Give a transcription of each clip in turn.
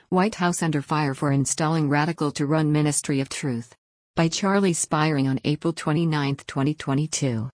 White House under fire for installing radical to run Ministry of Truth. By Charlie Spiring on April 29, 2022.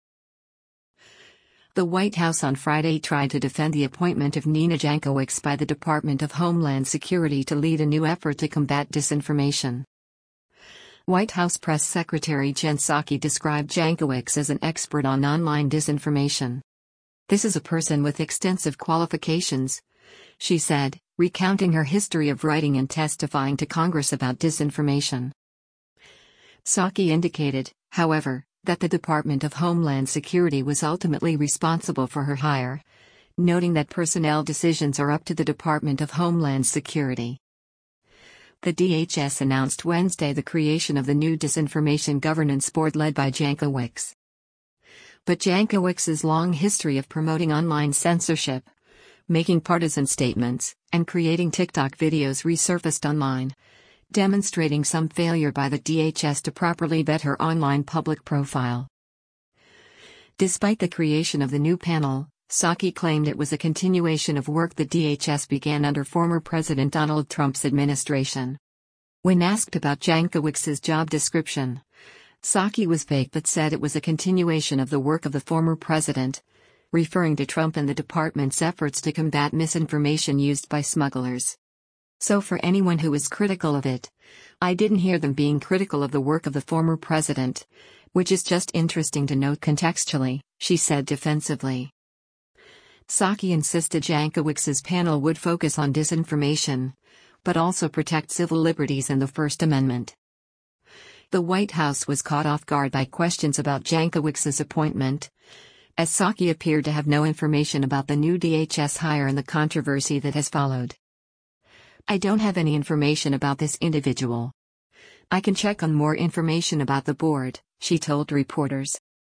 The White House on Friday tried to defend the appointment of Nina Jankowicz by the Department of Homeland Security to lead a new effort to combat disinformation. White House Press Secretary Jen Psaki described Jankowicz as an expert on online disinformation. "This is a person with extensive qualifications," she said, recounting her history of writing and testifying to Congress about disinformation. Psaki indicated, however, that the Department of Homeland Security was ultimately responsible for her hire, noting that personnel decisions are up to the Department of Homeland Security. The DHS announced Wednesday the creation of the new Disinformation Governance Board led by Jankowicz. But Jankowicz's long history of promoting online censorship, making partisan statements, and creating TikTok videos resurfaced online, demonstrating some failure by the DHS to properly vet her online public profile. Despite the creation of the new panel, Psaki claimed it was a continuation of work the DHS began under former President Donald Trump's administration. When asked about Jankowicz's job description, Psaki was vague but said it was a continuation of the work of the former president, referring to Trump and the department's efforts to combat misinformation used by smugglers. "So for anyone who is critical of it, I didn't hear them being critical of the work of the former president, which is just interesting to note contextually," she said defensively. Psaki insisted Jankowicz's panel would focus on disinformation, but also protect civil liberties and the First Amendment. The White House was caught off guard by questions about Jankowicz's appointment, as Psaki appeared to have no information about the new DHS hire and the controversy that has followed. "I don't have any information about this individual. I can check on more information about the board," she told reporters.